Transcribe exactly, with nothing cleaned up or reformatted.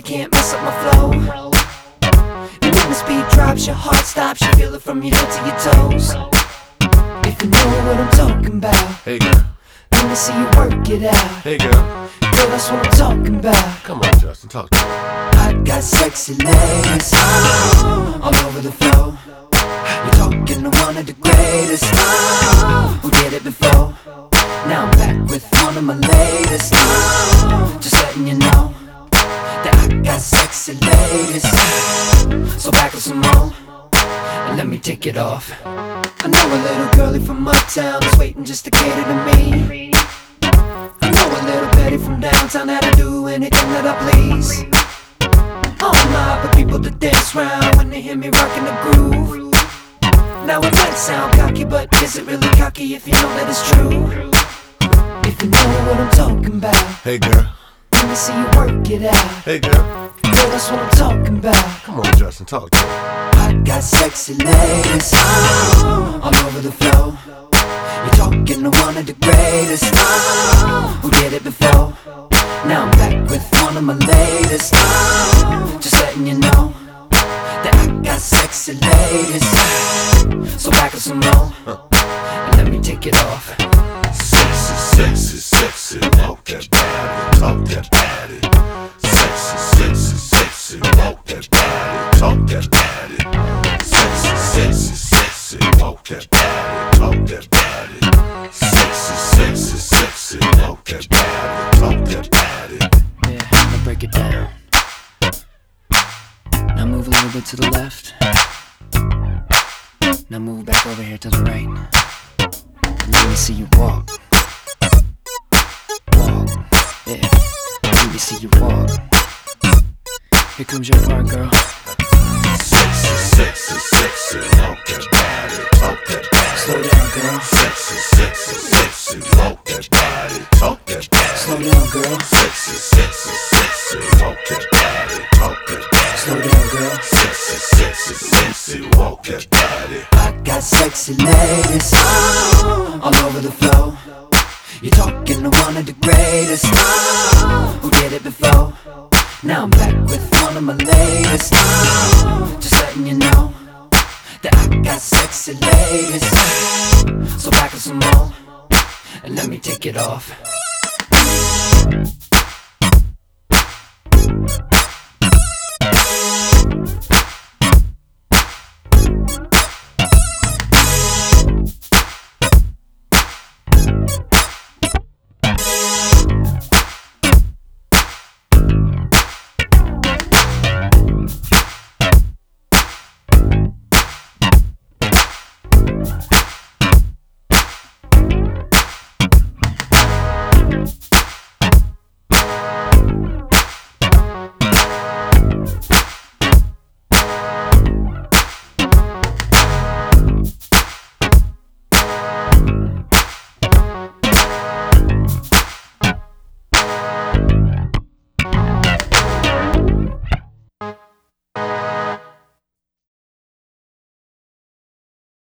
they can't mess up my flow. And when the speed drops, your heart stops, you feel it from your head to your toes. If you know what I'm talking about, hey girl, let me see you work it out. hey girl, Girl, that's what I'm talking about. come on Justin, talk to me. I got sexy ladies oh, all over the floor. You're talking to one of the greatest oh, who did it before. Now I'm back with one of my latest oh, just letting you know that I got sexy ladies. So back up some more and let me take it off. I know a little girlie from uptown is waiting just to cater to me. I know a little Betty from downtown that'll do anything that I please. All my but people to dance round when they hear me rockin' the groove. Now it might sound cocky, but is it really cocky if you know that it's true? If you know what I'm talking about, Hey girl, let me see you work it out. hey girl, Girl, that's what I'm talking about. come on Justin, talk to me. I got sexy ladies oh, all over the floor. You're talking to one of the greatest oh, who did it before. Now I'm back with one of my latest oh, just letting you know that I got sexy ladies. So back up some more and let me take it off. Sexy, sexy, sexy, walk that body, talk that body. Sexy, sexy, sexy, walk that body, talk that body. Sexy, sexy, sexy, walk that body, talk that body. Sexy, sexy, sexy, walk that body, talk that body. Yeah, I'll break it down. Now move a little bit to the left. Now move back over here to the right. And let me see you walk. Walk, yeah. Let me see you walk. Here comes your part, girl. Sexy, sexy, sexy, walk that body, talk that body. Slow down, girl. Sexy, sexy, sexy, walk that body, talk that body. Slow down, girl. Sexy, sexy, sexy, walk that body, talk that body. Slow down, girl. Sexy, sexy, sexy, walk that body. I got sexy ladies oh, all over the floor. You're talking to one of the greatest oh, who did it before. Now I'm back with one of my latest oh, just letting you know that I got sexy ladies. So back up some more and let me take it off.